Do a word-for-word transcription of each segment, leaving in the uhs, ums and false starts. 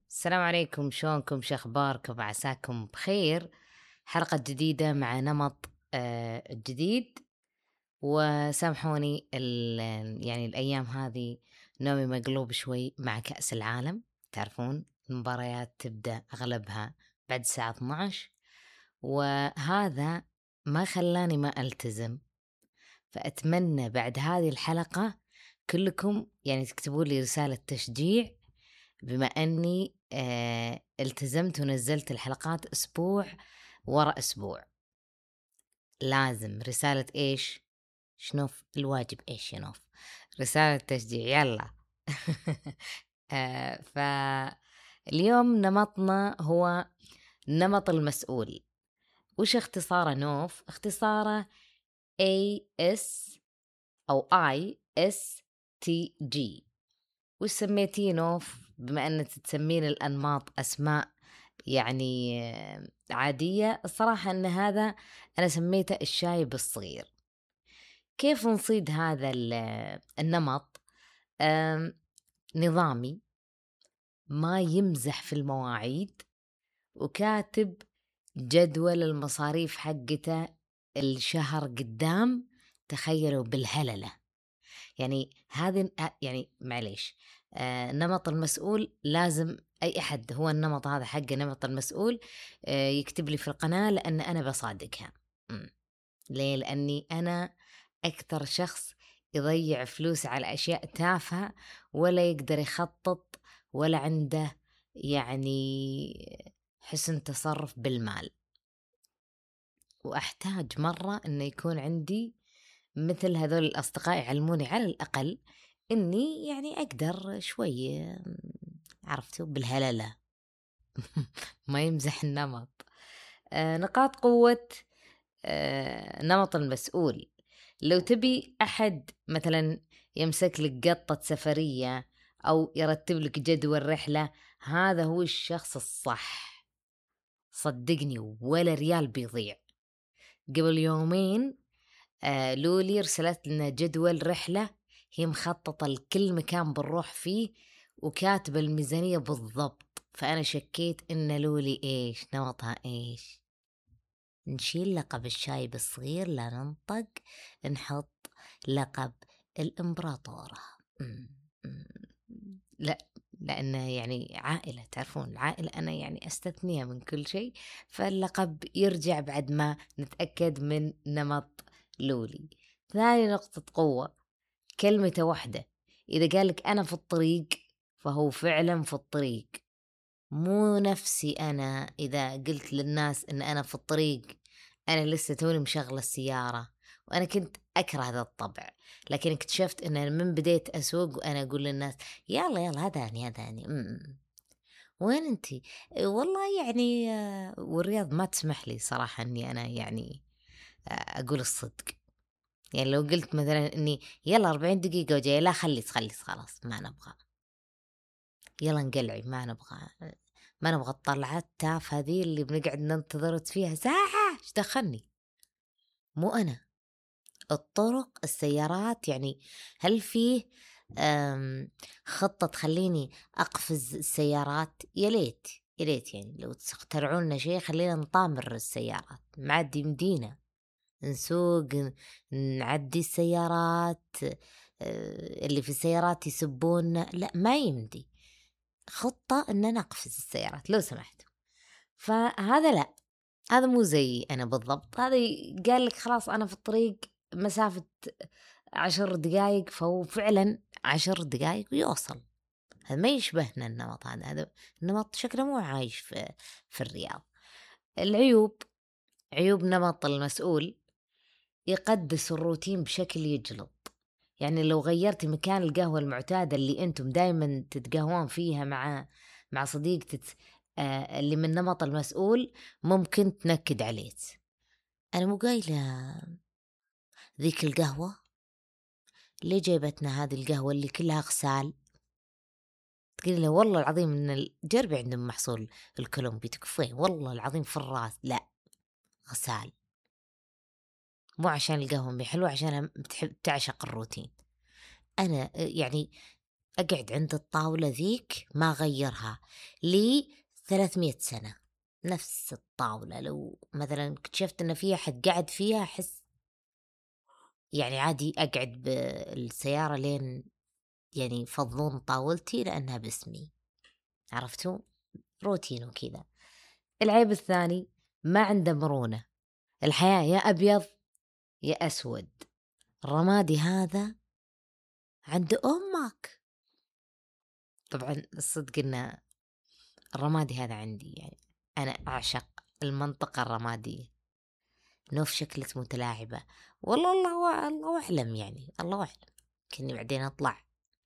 السلام عليكم، شلونكم؟ شخباركم؟ عساكم بخير. حلقة جديدة مع نمط آه جديد. وسامحوني ال- يعني الأيام هذه نومي مقلوب شوي مع كأس العالم. تعرفون المباريات تبدأ أغلبها بعد الساعة اثنا عشر، وهذا ما خلاني ما ألتزم. فأتمنى بعد هذه الحلقة كلكم يعني تكتبوا لي رسالة تشجيع، بما أني آه التزمت ونزلت الحلقات أسبوع ورا أسبوع. لازم رسالة إيش؟ شنوف الواجب إيش ينوف؟ رسالة تشجيع، يلا. آه فاليوم نمطنا هو نمط المسؤول. وش اختصاره نوف؟ اختصاره إيه إس أو آي إس تي جي. وش سميتيه نوف؟ بما أنك تسمين الأنماط أسماء يعني عادية، الصراحة أن هذا أنا سميته الشايب الصغير. كيف نصيد هذا النمط؟ نظامي، ما يمزح في المواعيد، وكاتب جدول المصاريف حقته الشهر قدام. تخيلوا بالهللة. يعني هذه يعني معليش، آه نمط المسؤول لازم أي أحد هو النمط هذا حق نمط المسؤول آه يكتب لي في القناة، لأن أنا بصادقها. م. ليه؟ لأني أنا أكثر شخص يضيع فلوس على أشياء تافهة، ولا يقدر يخطط، ولا عنده يعني حسن تصرف بالمال. وأحتاج مرة أنه يكون عندي مثل هذول الأصدقاء يعلموني على الأقل إني يعني أقدر شوي، عرفتوا بالهللة. ما يمزح النمط. آه نقاط قوة آه نمط المسؤول. لو تبي أحد مثلا يمسك لك قطة سفرية أو يرتب لك جدول رحلة، هذا هو الشخص الصح. صدقني ولا ريال بيضيع. قبل يومين آه لولي رسلت لنا جدول رحلة، هي مخططة لكل مكان بنروح فيه وكاتبة الميزانية بالضبط. فأنا شكيت إن لولي إيش نمطها إيش. نشيل لقب الشايب الصغير، لا ننطق، نحط لقب الإمبراطورة. م- م- لا، لأنه يعني عائلة، تعرفون العائلة أنا يعني أستثنيها من كل شيء، فاللقب يرجع بعد ما نتأكد من نمط لولي. ثاني نقطة قوة، كلمته واحدة. إذا قالك أنا في الطريق فهو فعلا في الطريق. مو نفسي أنا إذا قلت للناس إن أنا في الطريق، أنا لسه توني مشغلة السيارة. وأنا كنت أكره هذا الطبع، لكن اكتشفت إن من بديت أسوق وأنا أقول للناس يلا يلا هداني هداني. وين أنتي؟ والله يعني آه، والرياض ما تسمح لي صراحة إني أنا يعني آه، أقول الصدق. يعني لو قلت مثلا إني يلا أربعين دقيقة وجاي، لا خلي خلي خلاص ما نبغى، يلا نقلعي ما نبغى. ما نبغى الطلعات تاف هذه اللي بنقعد ننتظر فيها ساعة. ايش دخلني؟ مو أنا. الطرق، السيارات، يعني هل فيه أم، خطة تخليني أقفز السيارات؟ يا ليت يا ليت يعني لو تخترعون لنا شيء خلينا نطامر السيارات، معدي مدينة نسوق، نعدي السيارات. أه، اللي في السيارات يسبون، لا ما يمدي. خطة أن نقفز السيارات لو سمحت. فهذا لا، هذا مو زي أنا بالضبط. هذا قال لك خلاص أنا في الطريق مسافة عشر دقايق، فهو فعلا عشر دقايق ويوصل. هذا ما يشبهنا النمط هذا. هذا النمط شكله مو عايش في, في الرياض. العيوب، عيوب نمط المسؤول، يقدس الروتين بشكل يجلط. يعني لو غيرتي مكان القهوة المعتادة اللي أنتم دايما تتقهوون فيها مع مع صديقتك آه اللي من نمط المسؤول، ممكن تنكد عليك. أنا مو قايلة ذيك القهوة، ليه جايبتنا هذه القهوة اللي كلها غسال؟ تقولي له والله العظيم إن الجربي عندهم محصول الكولومبي، تكفين والله العظيم في الراس. لا، غسال. مو عشان القهوة مي حلوة، عشان بتحب تعشق الروتين. أنا يعني أقعد عند الطاولة ذيك ما غيرها لي ثلاثمية سنة، نفس الطاولة. لو مثلا اكتشفت إن في أحد قاعد فيها أحس يعني عادي أقعد بالسيارة لين يعني يفضون طاولتي لأنها باسمي، عرفتوا؟ روتين وكذا. العيب الثاني ما عنده مرونة، الحياة يا أبيض يا أسود. الرمادي هذا عند أمك. طبعا الصدق إن الرمادي هذا عندي، يعني أنا أعشق المنطقة الرمادية. نوف شكلت متلاعبة والله، الله الله أعلم، يعني الله أعلم. كني بعدين أطلع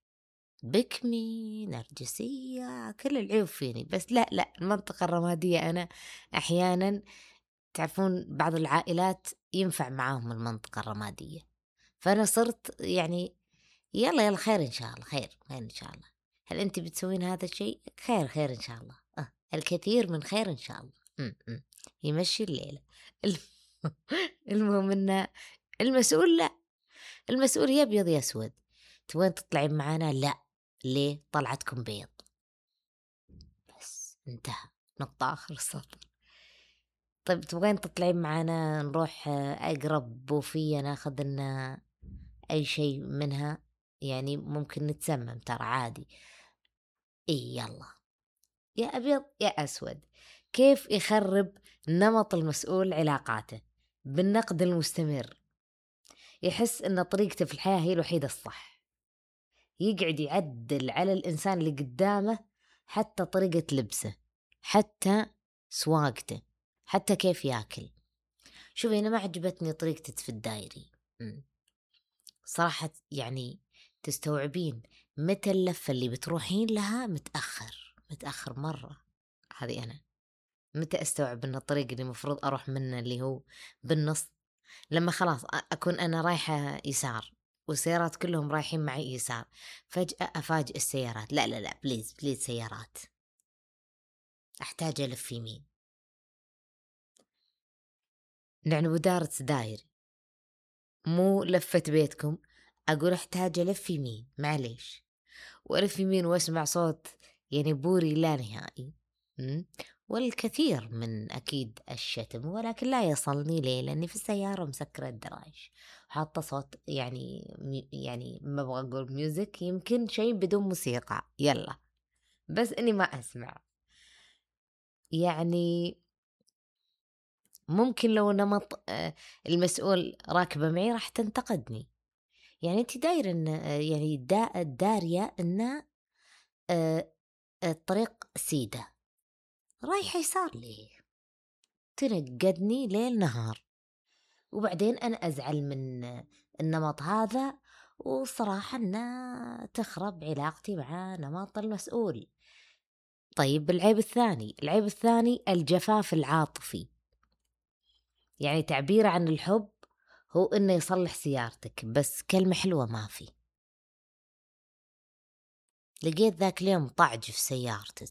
بكمي نرجسية كل العيوب فيني، بس لا لا المنطقة الرمادية أنا أحيانا تعرفون بعض العائلات ينفع معاهم المنطقة الرمادية، فأنا صرت يعني يلا يلا خير إن شاء الله، خير خير إن شاء الله. هل أنت بتسوين هذا الشيء؟ خير خير إن شاء الله. أه الكثير من خير إن شاء الله. م -م. يمشي الليلة. المهم إن المسؤول لا، المسؤول يا أبيض يا أسود. تبغين تطلعين معانا؟ لا. ليه؟ طلعتكم بيض. بس انتهى، نقطة آخر السطر. طيب تبغين تطلعين معانا نروح أقرب بوفية ناخذ لنا أي شيء منها، يعني ممكن نتسمم ترى عادي. إيه يلا يا أبيض يا أسود. كيف يخرب نمط المسؤول علاقاته؟ بالنقد المستمر. يحس أن طريقته في الحياة هي الوحيدة الصح، يقعد يعدل على الإنسان اللي قدامه، حتى طريقة لبسه، حتى سواقته، حتى كيف ياكل. شوفي أنا ما عجبتني طريقتك في الدايري صراحة، يعني تستوعبين متى اللفة اللي بتروحين لها متأخر متأخر مرة. هذه أنا متى أستوعب أن الطريق اللي مفروض أروح منه اللي هو بالنص، لما خلاص أكون أنا رايحة يسار والسيارات كلهم رايحين معي يسار، فجأة أفاجئ السيارات لا لا لا بليز بليز سيارات، أحتاج ألف يمين. يعني بدارة دايري مو لفة بيتكم، أقول أحتاج ألف يمين معليش، وألف يمين وأسمع صوت يعني بوري لا نهائي. م? والكثير من أكيد الشتم، ولكن لا يصلني ليه لأني في السيارة مسكرة الدراج حاطة صوت يعني يعني ما أبغى أقول ميوزك، يمكن شيء بدون موسيقى يلا، بس إني ما أسمع. يعني ممكن لو نمط المسؤول راكبة معي راح تنتقدني، يعني أنت داير إن يعني دا دارية إن الطريق سيدة رايحة يسار ليه، تنقدني ليل نهار، وبعدين أنا أزعل من النمط هذا، وصراحة أنها تخرب علاقتي مع نمط المسؤول. طيب العيب الثاني، العيب الثاني الجفاف العاطفي، يعني تعبير عن الحب هو إنه يصلح سيارتك، بس كلمة حلوة ما في. لقيت ذاك اليوم طعج في سيارتك،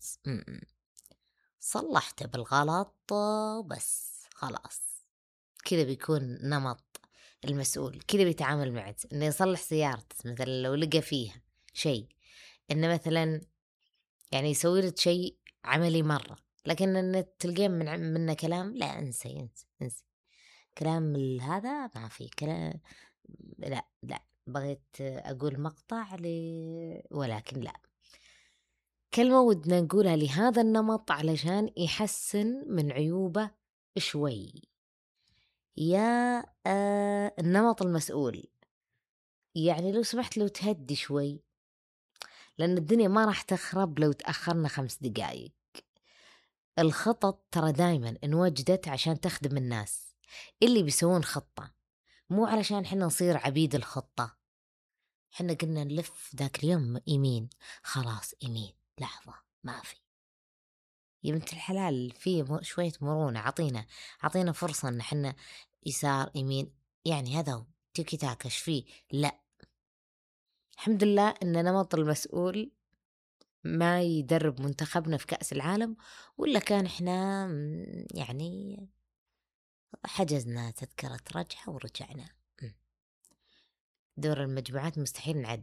صلحته بالغلط بس خلاص، كذا بيكون نمط المسؤول، كذا بيتعامل معك إنه يصلح سيارتك. مثلا لو لقى فيها شيء إنه مثلا يعني يسوي لك شيء عملي مرة، لكن إن تلقين من منه كلام لا انسي انسي انسي كلام هذا ما في كلام، لا لا بغيت أقول مقطع لي ولكن لا، كلمة ودنا نقولها لهذا النمط علشان يحسن من عيوبه شوي. يا آه النمط المسؤول، يعني لو سمحت لو تهدي شوي، لأن الدنيا ما راح تخرب لو تأخرنا خمس دقايق. الخطط ترى دايما انوجدت عشان تخدم الناس اللي بيسوون خطة، مو علشان حنا نصير عبيد الخطة. حنا قلنا نلف ذاك اليوم يمين، خلاص يمين، لحظة ما في. يا بنت الحلال في شوية مرونة، عطينا عطينا فرصة ان حنا يسار يمين، يعني هذا هو تيكي تاكش فيه. لا الحمد لله ان نمط المسؤول ما يدرب منتخبنا في كأس العالم، ولا كان احنا يعني حجزنا تذكرة رجعة ورجعنا. دور المجموعات مستحيل نعدي،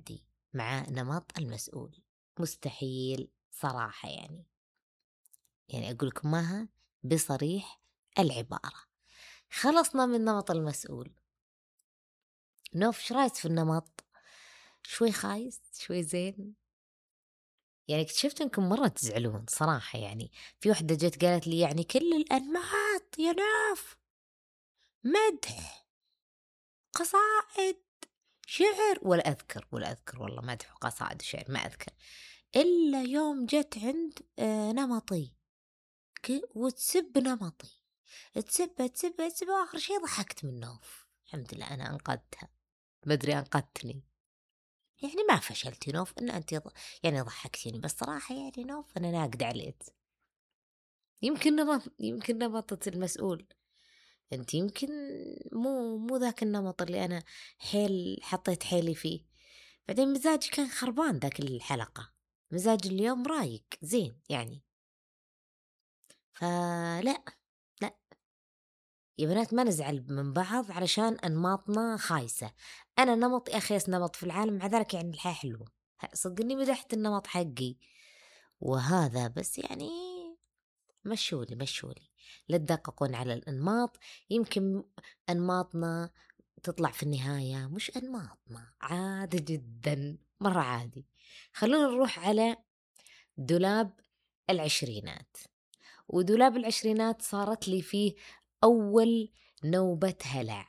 مع نمط المسؤول. مستحيل صراحة يعني يعني أقول لكم ماها بصريح العبارة. خلصنا من نمط المسؤول. نوف شو رايك في النمط؟ شوي خايس شوي زين. يعني اكتشفت انكم مرة تزعلون صراحة. يعني في وحدة جت قالت لي يعني كل الأنماط يا نوف مدح قصائد شعر، ولا أذكر ولا أذكر والله مدح وقصائد وشعر ما أذكر، إلا يوم جت عند آه نمطي وتسب نمطي، تسب تسب تسب آخر شيء ضحكت من نوف. الحمد لله أنا أنقذتها، بدري أنقذتني. يعني ما فشلتي نوف إن أنت ض... يعني ضحكتيني، بس صراحة يعني نوف أنا ناقد عليك. يمكن نمط يمكن نمطة المسؤول أنت، يمكن مو مو ذاك النمط اللي أنا حيل حطيت حيلي فيه. بعدين مزاجي كان خربان ذاك الحلقة، مزاج اليوم رايق زين يعني. فلا لا يا بنات ما نزعل من بعض علشان أنماطنا خايسة. أنا نمطي أخيس نمط في العالم، مع ذلك يعني الحياة حلوة. صدقني مدحت النمط حقي وهذا، بس يعني مشولي مشولي لا تدققون على الأنماط. يمكن أنماطنا تطلع في النهاية مش أنماطنا، عادي جدا مرة عادي. خلونا نروح على دولاب العشرينات. ودولاب العشرينات صارت لي فيه أول نوبة هلع.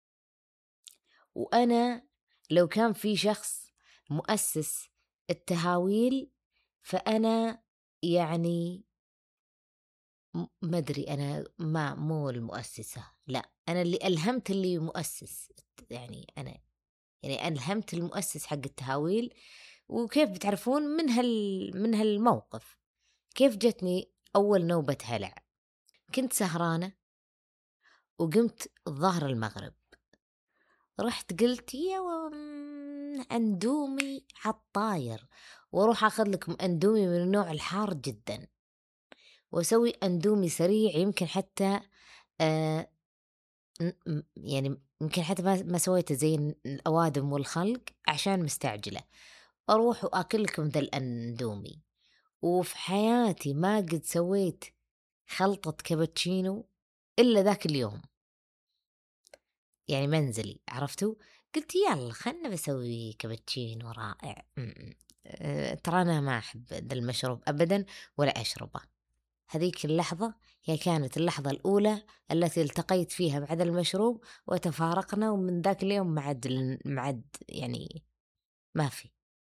وأنا لو كان في شخص مؤسس التهاويل فأنا يعني ما أدري، أنا ما مو المؤسسة، لا أنا اللي ألهمت اللي مؤسس. يعني أنا يعني ألهمت المؤسس حق التهاويل. وكيف بتعرفون من هال من هالموقف كيف جتني أول نوبة هلع؟ كنت سهرانة وقمت ظهر المغرب، رحت قلت يا أندومي عالطاير، وأروح أخذ لكم أندومي من النوع الحار جدا، وأسوي أندومي سريع. يمكن حتى آه يعني يمكن حتى ما سويته زي الأوادم والخلق عشان مستعجلة. أروح وأكل لكم ذا الأندومي. وفي حياتي ما قد سويت خلطة كابتشينو إلا ذاك اليوم، يعني منزلي عرفتوا. قلت يلا خلنا بسوي كابتشينو رائع. أه ترى أنا ما أحب ذا المشروب أبدا ولا أشربه. هذيك اللحظة هي كانت اللحظة الأولى التي التقيت فيها بعد المشروب وتفارقنا، ومن ذاك اليوم معد معد يعني ما في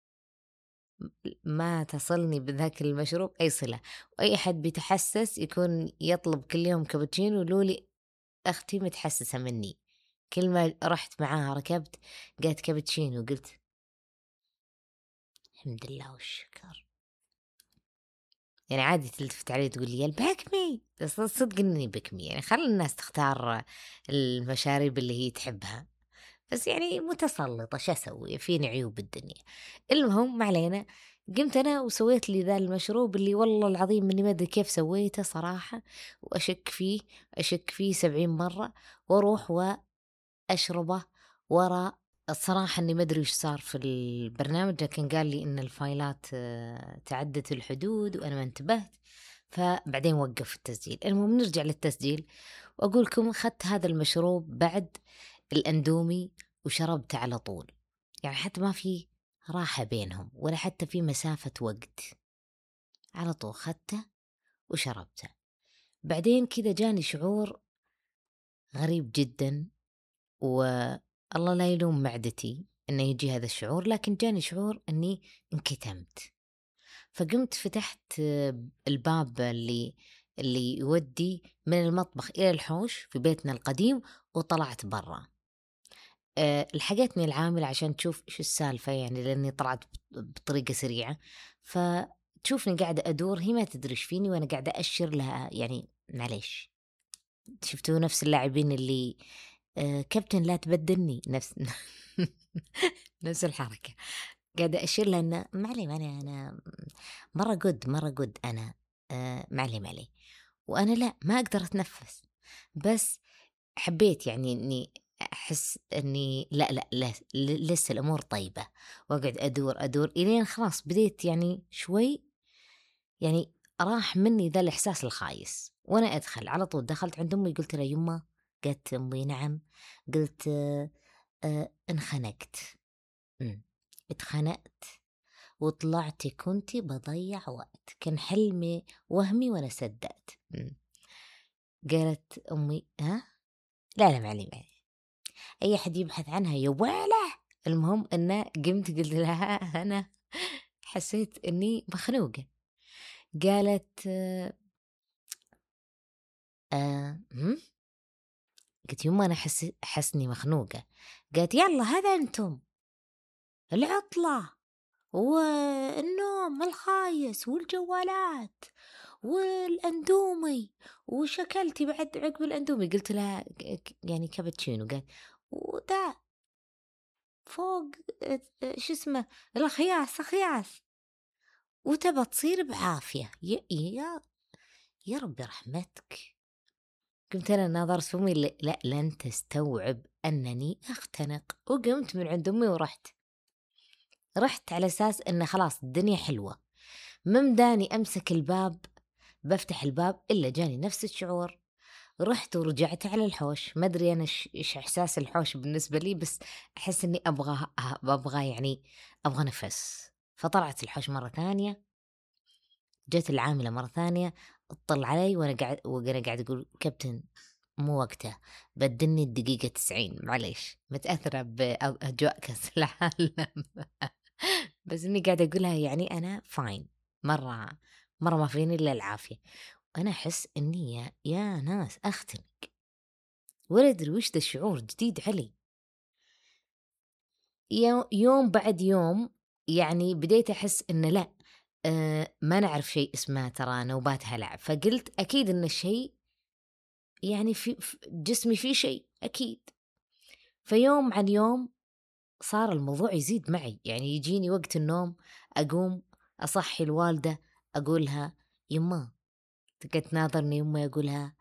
ما تصلني بذاك المشروب أي صلة. وأي حد بيتحسس يكون يطلب كل يوم كابتشينو. لولي أختي متحسسة مني، كل ما رحت معاها ركبت قالت كابتشينو، قلت الحمد لله والشكر. يعني عادي تلتفت علي تقول لي البكمي، بس صدق اني بكمي. يعني خلي الناس تختار المشاريب اللي هي تحبها، بس يعني متسلطة شو أسوي، فيني عيوب الدنيا. المهم ما علينا. قمت أنا وسويت لي ذا المشروب اللي والله العظيم مني ما أدري كيف سويته صراحة، وأشك فيه أشك فيه سبعين مرة، وأروح وأشربه ورا. الصراحة أني ما أدري وش صار في البرنامج، لكن قال لي إن الفايلات تعدت الحدود وأنا ما انتبهت، فبعدين وقف التسجيل. المهم نرجع للتسجيل، وأقول لكم أخذت هذا المشروب بعد الأندومي وشربته على طول. يعني حتى ما في راحة بينهم ولا حتى في مسافة وقت، على طول خدته وشربته. بعدين كذا جاني شعور غريب جدا، والله لا يلوم معدتي انه يجي هذا الشعور، لكن جاني شعور اني انكتمت. فقمت فتحت الباب اللي اللي يودي من المطبخ الى الحوش في بيتنا القديم، وطلعت برا. أه لحقتني العامل عشان تشوف شو السالفة، يعني لاني طلعت بطريقة سريعة، فتشوفني قاعدة ادور، هي ما تدري ايش فيني وانا قاعدة اشر لها. يعني معليش، شفتوا نفس اللاعبين اللي آه كابتن لا تبدلني، نفس نفس الحركة. قاعدة أشير لها إنه معلي معلي أنا مرة جود مرة جود أنا آه معلي معلي، وأنا لا ما أقدر أتنفس. بس حبيت يعني إني أحس إني لا لا لا ل- لسه الأمور طيبة، وأقعد أدور أدور إلين خلاص بديت يعني شوي يعني راح مني ذا الإحساس الخايس. وأنا أدخل على طول دخلت عند أمي قلت لها يمه. قالت أمي نعم. قلت آه آه انخنقت. مم. اتخنقت وطلعتي كنتي بضيع وقت، كان حلمي وهمي وأنا صدقت. مم. قالت أمي ها لا لا معلي معلي أي أحد يبحث عنها يا ويله. المهم أن قمت قلت لها أنا حسيت أني مخنوقة. قالت آه آه هم؟ قلت يما أنا حس حسني مخنوقة. قالت يلا هذا أنتم العطلة والنوم الخايس والجوالات والأندومي وشكلتي بعد عقب الأندومي. قلت لها ك- يعني كابتشينو. قالت وده فوق آه، آه، شو اسمه الخياس خياس وتبى تصير بعافية يا يا يا ربي رحمتك. قمت أنا ناظرت في أمي لا لا- لن تستوعب أنني أختنق. وقمت من عند أمي ورحت رحت على أساس أن خلاص الدنيا حلوة. ممداني أمسك الباب بفتح الباب إلا جاني نفس الشعور. رحت ورجعت على الحوش. ما أدري أنا إيش إيش إحساس الحوش بالنسبة لي، بس أحس إني أبغى أبغى يعني أبغى نفس. فطلعت الحوش مرة ثانية. جت العاملة مرة ثانية تطل علي وأنا قاعد وأنا قاعد أقول كابتن مو وقته بدلني الدقيقة تسعين معليش متأثرة بأجواء كأس العالم. بس إني قاعدة أقولها يعني أنا فاين مرة مرة ما فيني إلا العافية. وأنا أحس إني يا, يا ناس أختنق ولا أدري وش ذا الشعور جديد علي. يو- يوم بعد يوم يعني بديت أحس إنه لا أه ما نعرف شيء اسمه ترى نوبات هلع. فقلت أكيد إن الشيء يعني في في جسمي فيه شيء أكيد. فيوم عن يوم صار الموضوع يزيد معي. يعني يجيني وقت النوم أقوم أصحي الوالدة أقولها يما. تقعد تناظرني يما أقولها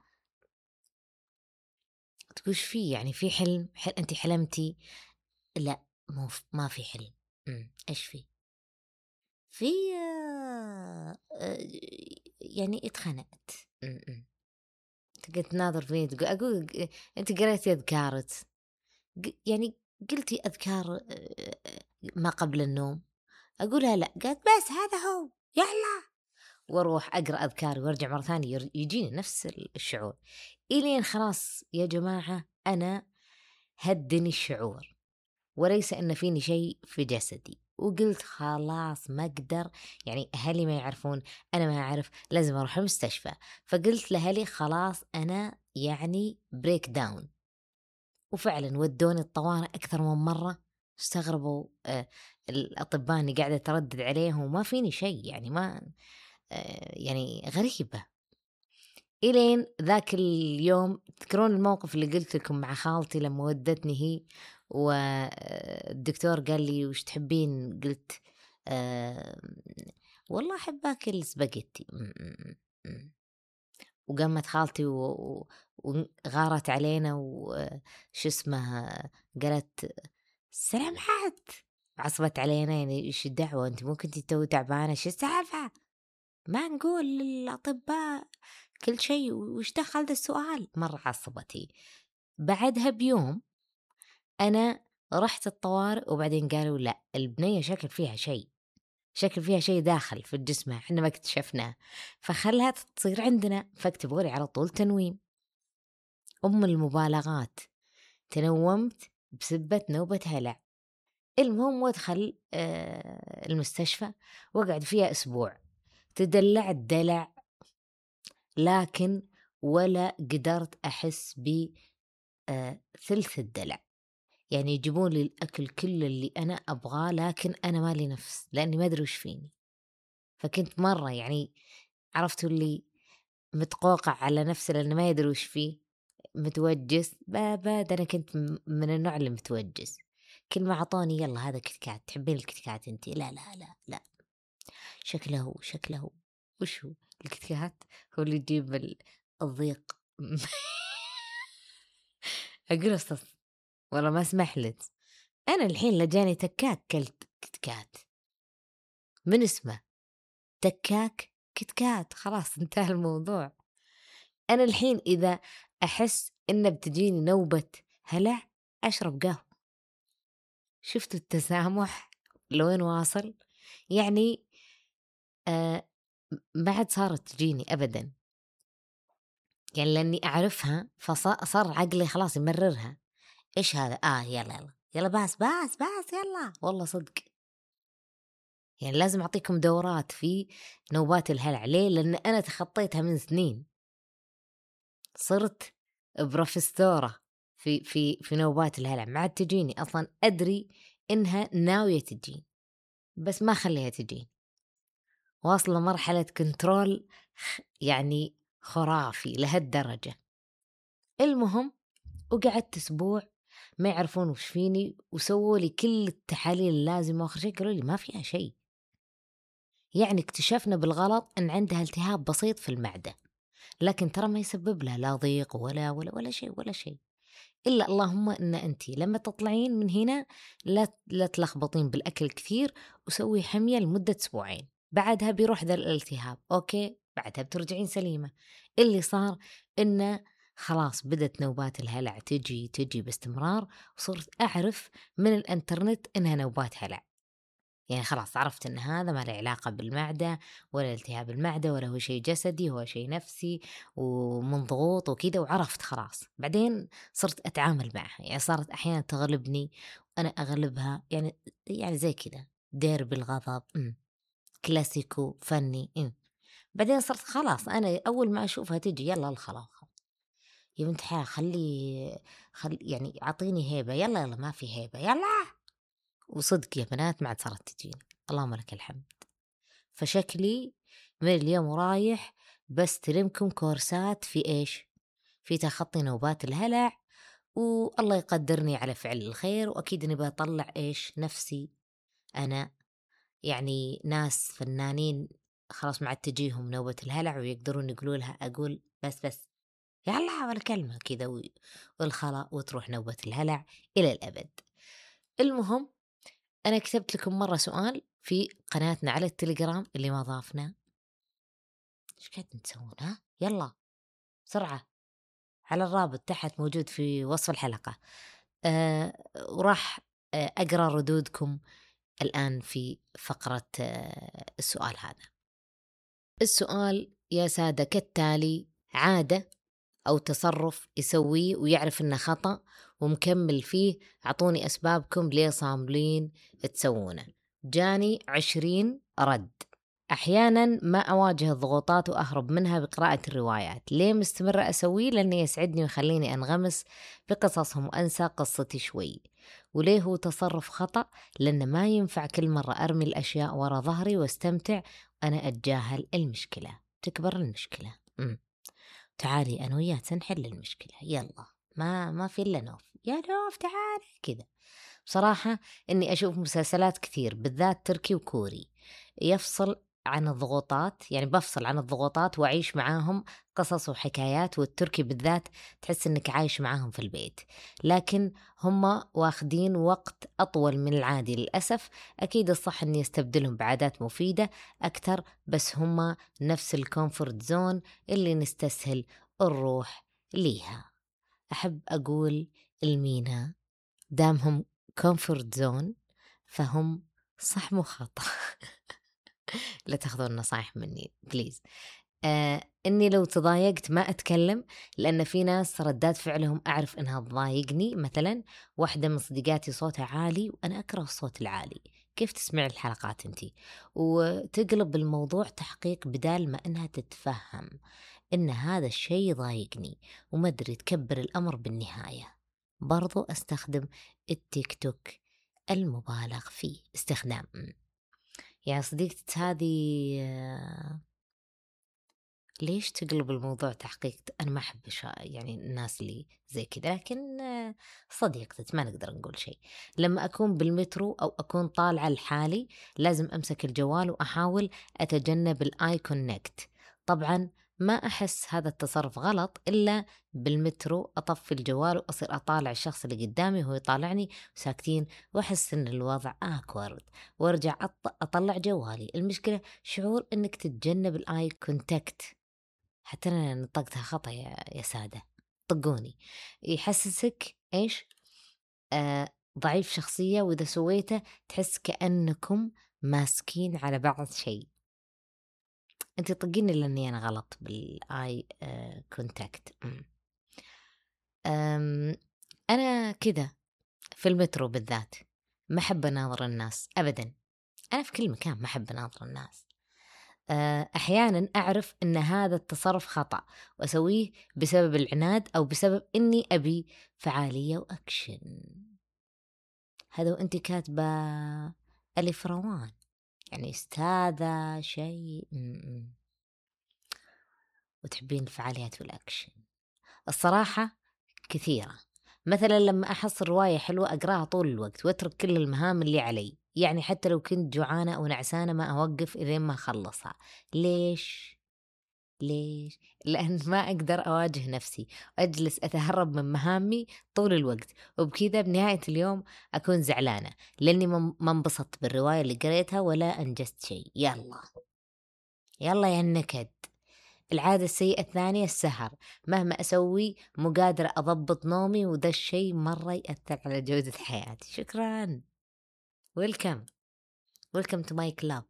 تقول "إيش فيه يعني في حلم, حلم أنت حلمتي". لا مو ف- ما في حلم. أمم، إيش فيه في آه، آه، يعني اتخنقت. أمم، أمم. تقعد تناظر فيني تقول أقول أنت قريتي أذكارك ق- يعني قلتي أذكار آه، آه، ما قبل النوم. أقولها لا. قالت بس هذا هو يلا. واروح اقرا اذكاري وارجع مره ثانيه ير- يجيني نفس الشعور. الين خلاص يا جماعه انا هدني الشعور وليس ان فيني شيء في جسدي. وقلت خلاص ما اقدر. يعني اهلي ما يعرفون انا ما اعرف لازم اروح المستشفى. فقلت لاهلي خلاص انا يعني بريك داون. وفعلا ودوني الطوارئ اكثر من مره. استغربوا آه الاطباء اني قاعده اتردد عليهم وما فيني شيء يعني ما آه يعني غريبه. إلين ذاك اليوم تذكرون الموقف اللي قلت لكم مع خالتي لما ودتني هي والدكتور قال لي وش تحبين؟ قلت أه والله أحب أكل سباجيتي. م- م- م. وقامت خالتي و- و- وغارت علينا وش اسمها قالت سلامات. عصبت علينا يعني ايش الدعوة انت ممكن انت تو تعبانة شو السالفة ما نقول للأطباء كل شيء وش دخل ذا السؤال. مرة عصبتي. بعدها بيوم أنا رحت الطوارئ وبعدين قالوا لا البنية شكل فيها شيء شكل فيها شيء داخل في الجسم احنا ما اكتشفناه فخلها تصير عندنا. فاكتبوا لي على طول تنويم. أم المبالغات تنومت بسبة نوبة هلع. المهم وادخل آه المستشفى وقعد فيها أسبوع. تدلعت دلع لكن ولا قدرت أحس بثلث الدلع. يعني يجيبون لي الأكل كله اللي أنا أبغاه لكن أنا مالي نفس لأني ما أدري وش فيني. فكنت مرة يعني عرفتوا اللي متقوقع على نفسه لأنه ما يدري وش فيه متوجس. بابا ده أنا كنت م- من النوع اللي متوجس. كل ما عطوني يلا هذا كتكات تحبين الكتكات انتي لا لا لا لا شكله شكله وش هو الكتكات هو اللي يجيب ال- الضيق. أقول أستاذ والله ما سمحلت. أنا الحين لجاني تكاك كلت كتكات من اسمه تكاك كتكات، خلاص انتهى الموضوع. أنا الحين إذا أحس إن بتجيني نوبة هلع أشرب قهوة. شفتوا التسامح لوين واصل؟ يعني آه ما عاد صارت تجيني أبدا، يعني لأني أعرفها فصار عقلي خلاص يمررها. إيش هذا؟ آه يلا يلا يلا باس باس باس يلا، والله صدق. يعني لازم أعطيكم دورات في نوبات الهلع. ليه؟ لأن أنا تخطيتها من سنين، صرت بروفيسورة في في في نوبات الهلع، ما عاد تجيني أصلا. أدري إنها ناوية تجين بس ما خليها تجين. واصلة مرحلة كنترول يعني خرافي لهالدرجة. المهم وقعدت أسبوع ما يعرفون وش فيني، وسووا لي كل التحاليل اللازمة، وآخر شيء قالوا لي ما فيها شيء. يعني اكتشفنا بالغلط أن عندها التهاب بسيط في المعدة، لكن ترى ما يسبب لها لا ضيق ولا ولا ولا شيء ولا شيء. إلا اللهم إن أنتي لما تطلعين من هنا لا لا تلخبطين بالأكل كثير، وسوي حمية لمدة أسبوعين، بعدها بيروح ذا الالتهاب. أوكي، بعدها بترجعين سليمة. اللي صار إنه خلاص بدت نوبات الهلع تجي تجي باستمرار، وصرت أعرف من الإنترنت إنها نوبات هلع. يعني خلاص عرفت إن هذا ما له علاقة بالمعدة ولا التهاب المعدة، ولا هو شيء جسدي، هو شيء نفسي ومن ضغوط وكذا، وعرفت خلاص. بعدين صرت أتعامل معها، يعني صارت أحيانا تغلبني وأنا أغلبها، يعني يعني زي كذا دير بالغضب، م. كلاسيكو فني. م. بعدين صرت خلاص أنا أول ما أشوفها تجي يلا الخلاص يا بنت حا خلي خلي يعني أعطيني هيبة، يلا يلا ما في هيبة يلا. وصدق يا بنات ما عاد صارت تجيني، اللهم لك الحمد. فشكلي من اليوم ورايح بس تلمكم كورسات في إيش؟ في تخطي نوبات الهلع، والله يقدرني على فعل الخير، وأكيد أني بطلع إيش نفسي أنا. يعني ناس فنانين خلاص ما عاد تجيهم نوبة الهلع ويقدرون يقولوا لها أقول بس بس يلا ولا كلمة كذا والخلا وتروح نوبة الهلع إلى الأبد. المهم أنا كتبت لكم مرة سؤال في قناتنا على التليجرام اللي ما ضافنا. إيش قاعدين تسوون؟ ها يلا بسرعة على الرابط تحت موجود في وصف الحلقة. أه وراح أه أقرأ ردودكم الآن في فقرة أه السؤال هذا. السؤال يا سادة كالتالي: عادة أو تصرف يسويه ويعرف إنه خطأ ومكمل فيه، أعطوني أسبابكم ليه صاملين تسوونه. جاني عشرين رد. أحيانا ما أواجه الضغوطات وأهرب منها بقراءة الروايات. ليه مستمرة أسويه؟ لأنه يسعدني ويخليني أنغمس بقصصهم وأنسى قصتي شوي. وليه هو تصرف خطأ؟ لأنه ما ينفع كل مرة أرمي الأشياء ورا ظهري واستمتع وأنا أتجاهل المشكلة. تكبر المشكلة. م. تعالي أنا وياك نحل المشكلة، يلا ما ما في إلا نوف، يا نوف تعالي كذا. بصراحة إني أشوف مسلسلات كثير بالذات تركي وكوري يفصل عن الضغوطات، يعني بفصل عن الضغوطات وأعيش معاهم قصص وحكايات، والتركي بالذات تحس إنك عايش معاهم في البيت، لكن هم واخدين وقت أطول من العادي للأسف. أكيد الصح إني أستبدلهم بعادات مفيدة أكثر، بس هم نفس الكومفورت زون اللي نستسهل الروح ليها. أحب أقول المينا دامهم كومفورت زون فهم صح مو خطأ. لا تاخذون نصايح مني بليز. آه إني لو تضايقت ما أتكلم، لأن في ناس ردات فعلهم أعرف إنها تضايقني. مثلا واحدة من صديقاتي صوتها عالي وأنا أكره الصوت العالي، كيف تسمع الحلقات أنتي؟ وتقلب الموضوع تحقيق بدال ما إنها تتفهم إن هذا الشيء يضايقني وما أدري تكبر الأمر بالنهاية. برضو أستخدم التيك توك المبالغ فيه استخدام. يعني صديقتي هذه ليش تقلب الموضوع تحقيق؟ أنا ما أحب يعني الناس اللي زي كذا، لكن صديقتي ما نقدر نقول شيء. لما أكون بالمترو أو أكون طالعة لحالي لازم أمسك الجوال وأحاول أتجنب الآي كونكت. طبعا ما أحس هذا التصرف غلط إلا بالمترو أطفي الجوال وأصير أطالع الشخص اللي قدامي وهو يطالعني وساكتين، وأحس إن الوضع آكورد وأرجع أط- أطلع جوالي. المشكلة شعور إنك تتجنب الآي كونتاكت، حتى أنا نطقتها خطأ يا, يا سادة، طقوني. يحسسك إيش؟ آه ضعيف شخصية، وإذا سويته تحس كأنكم ماسكين على بعض شيء. انت طقيني لاني انا غلط بالاي كونتاكت. انا كذا في المترو بالذات ما احب اناظر الناس ابدا. انا في كل مكان ما احب اناظر الناس. آه، احيانا اعرف ان هذا التصرف خطأ واسويه بسبب العناد او بسبب اني ابي فعالية واكشن. هذا وانت كاتبة الف روان، يعني استاذة شيء وتحبين الفعاليات والأكشن. الصراحة كثيرة، مثلا لما أحصل رواية حلوة أقرأها طول الوقت وأترك كل المهام اللي علي، يعني حتى لو كنت جوعانة أو نعسانة ما أوقف إلين ما أخلصها. ليش؟ ليش؟ لأن ما أقدر أواجه نفسي، أجلس أتهرب من مهامي طول الوقت، وبكذا بنهاية اليوم أكون زعلانة لأني ما انبسطت بالرواية اللي قريتها ولا أنجزت شيء. يلا يلا يا النكد. العادة السيئة الثانية السهر، مهما أسوي مو قادرة أضبط نومي، وده الشيء مرة يأثر على جودة حياتي. شكرا، ويلكم ويلكم تو ماي كلاب.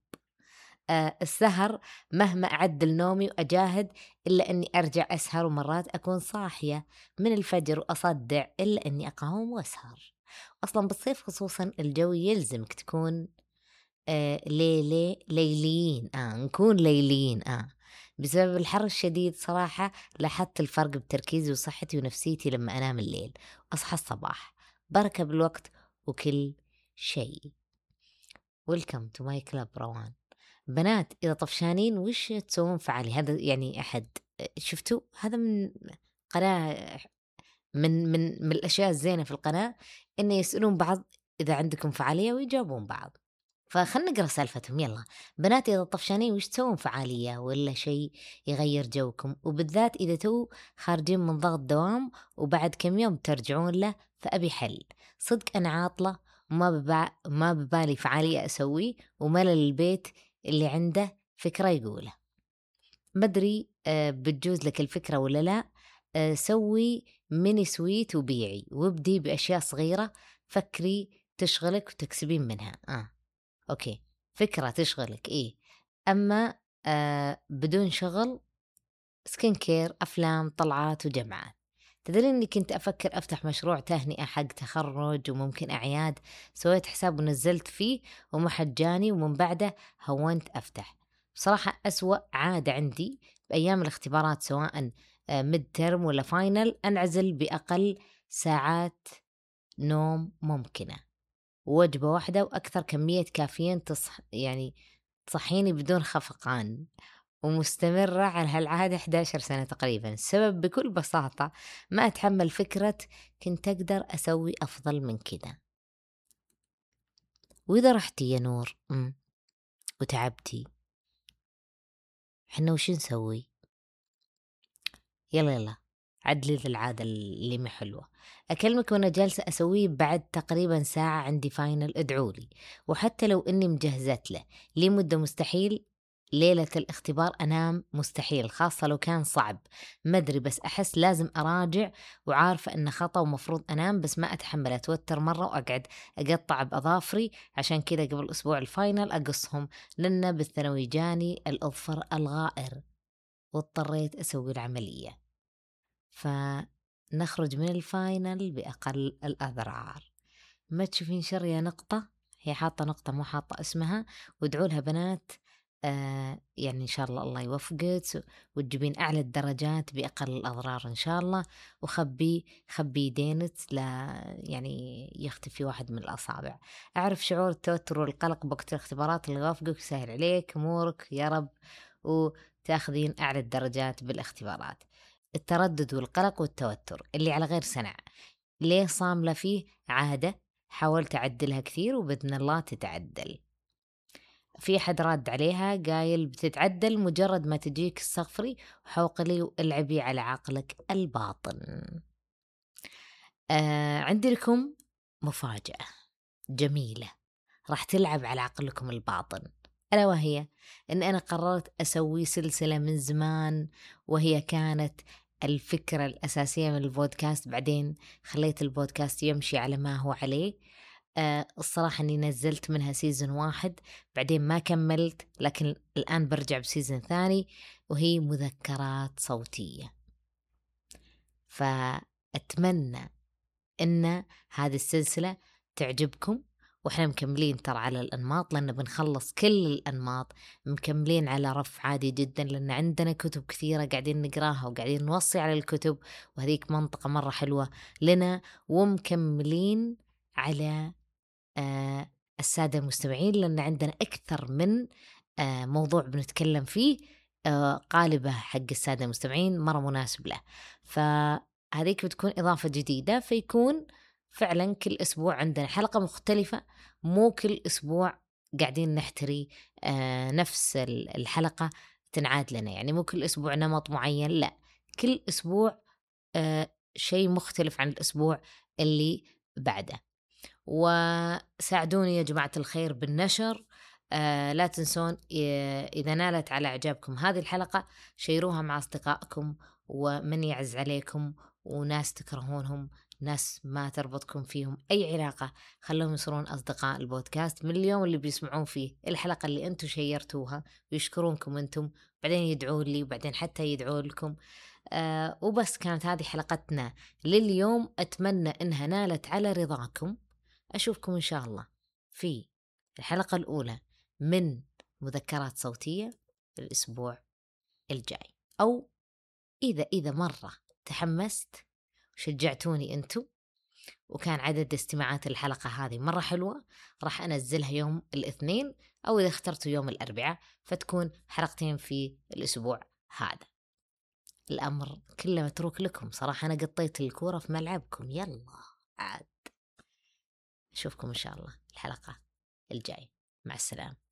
السهر مهما أعدل نومي وأجاهد إلا أني أرجع أسهر، ومرات أكون صاحية من الفجر وأصدع إلا أني أقاوم وأسهر. أصلا بالصيف خصوصا الجو يلزمك تكون آه ليلي ليليين آه نكون ليليين آه بسبب الحر الشديد. صراحة لاحظت الفرق بتركيزي وصحتي ونفسيتي لما أنام الليل أصحى الصباح. بركة بالوقت وكل شيء. ويلكم تو ماي كلاب روان. بنات إذا طفشانين وش تسوون فعالي؟ هذا يعني أحد شفتوا هذا من قناة، من من من الأشياء الزينة في القناة إنه يسألون بعض إذا عندكم فعالية ويجاوبون بعض. فخلنا نقرأ سالفتهم. يلا بنات إذا طفشانين وش تسوون فعالية ولا شيء يغير جوكم، وبالذات إذا تو خارجين من ضغط دوام وبعد كم يوم ترجعون له، فأبي حل. صدق أنا عاطلة وما ببع... ما ببالي فعالية أسوي، وملل البيت اللي عنده فكرة يقوله. مدري أه بتجوز لك الفكرة ولا لا. أه سوي ميني سويت وبيعي وابدي بأشياء صغيرة فكري تشغلك وتكسبين منها. آه أوكي، فكرة تشغلك إيه، أما آه بدون شغل سكين كير، أفلام، طلعات وجمعات. تدري إني كنت أفكر أفتح مشروع تهنئة حق تخرج وممكن أعياد. سويت حساب ونزلت فيه وما حد جاني، ومن بعده هونت أفتح. بصراحة أسوأ عادة عندي بأيام الاختبارات سواء ميد ترم ولا فاينل أنعزل بأقل ساعات نوم ممكنة، وجبة واحدة وأكثر كمية كافيين تصح يعني تصحيني بدون خفقان، ومستمرة على هالعادة إحدى عشرة سنة تقريبا. السبب بكل بساطة ما أتحمل فكرة كنت أقدر أسوي أفضل من كده. وإذا رحتي يا نور م- وتعبتي، حنا وش نسوي؟ يلا يلا عدلي العادة اللي ما حلوة. أكلمك وأنا جالسة أسويه بعد تقريبا ساعة عندي فاينل، ادعولي. وحتى لو إني مجهزت له لي مدة، مستحيل ليلة الاختبار أنام، مستحيل، خاصة لو كان صعب. مدري بس أحس لازم أراجع، وعارفة إنه خطأ ومفروض أنام، بس ما أتحمل أتوتر مرة وأقعد أقطع بأظافري. عشان كذا قبل أسبوع الفاينل أقصهم، لأن بالثانوي جاني الأظفر الغائر واضطريت أسوي العملية. فنخرج من الفاينل بأقل الأضرار. ما تشوفين شر يا نقطة؟ هي حاطة نقطة مو حاطة اسمها. وادعوا لها بنات آه يعني إن شاء الله الله يوفقك وتجيبين أعلى الدرجات بأقل الأضرار إن شاء الله. وخبي خبي يدينك لا يعني يختفي واحد من الأصابع. أعرف شعور التوتر والقلق بوقت الاختبارات، اللي يوفقك ويسهل عليك أمورك يا رب وتاخذين أعلى الدرجات بالاختبارات. التردد والقلق والتوتر اللي على غير سنع، ليه صاملة فيه؟ عادة حاولت أعدلها كثير وبإذن الله تتعدل. في أحد راد عليها قايل بتتعدل مجرد ما تجيك استغفري وحوقلي والعبي على عقلك الباطن. آه عندي لكم مفاجأة جميلة راح تلعب على عقلكم الباطن، ألا وهي أن أنا قررت أسوي سلسلة من زمان، وهي كانت الفكرة الأساسية من البودكاست، بعدين خليت البودكاست يمشي على ما هو عليه. آه الصراحة أني نزلت منها سيزن واحد بعدين ما كملت، لكن الآن برجع بسيزن ثاني، وهي مذكرات صوتية. فأتمنى أن هذه السلسلة تعجبكم، وإحنا مكملين ترى على الأنماط، لأن بنخلص كل الأنماط، مكملين على رف عادي جدا، لأن عندنا كتب كثيرة قاعدين نقراها وقاعدين نوصي على الكتب، وهذيك منطقة مرة حلوة لنا. ومكملين على آه السادة المستمعين، لأن عندنا أكثر من آه موضوع بنتكلم فيه، آه قالبة حق السادة المستمعين مرة مناسب له. فهذيك بتكون إضافة جديدة، فيكون فعلا كل أسبوع عندنا حلقة مختلفة، مو كل أسبوع قاعدين نحتري آه نفس الحلقة تنعاد لنا، يعني مو كل أسبوع نمط معين، لا، كل أسبوع آه شيء مختلف عن الأسبوع اللي بعده. وساعدوني يا جماعة الخير بالنشر. آه لا تنسون إذا نالت على إعجابكم هذه الحلقة شيروها مع أصدقائكم ومن يعز عليكم، وناس تكرهونهم، ناس ما تربطكم فيهم أي علاقة، خلوهم يصيرون أصدقاء البودكاست من اليوم اللي بيسمعون فيه الحلقة اللي أنتم شيرتوها، ويشكرونكم أنتم، بعدين يدعون لي، وبعدين حتى يدعون لكم. آه وبس كانت هذه حلقتنا لليوم، أتمنى إنها نالت على رضاكم. أشوفكم إن شاء الله في الحلقة الأولى من مذكرات صوتية الأسبوع الجاي، أو إذا إذا مرة تحمست وشجعتوني أنتم وكان عدد استماعات الحلقة هذه مرة حلوة، راح أنزلها يوم الاثنين، أو إذا اخترتوا يوم الأربعاء فتكون حلقتين في الأسبوع هذا. الأمر كله متروك لكم صراحة، أنا قطيت الكورة في ملعبكم. يلا عاد أشوفكم إن شاء الله الحلقة الجاية، مع السلامة.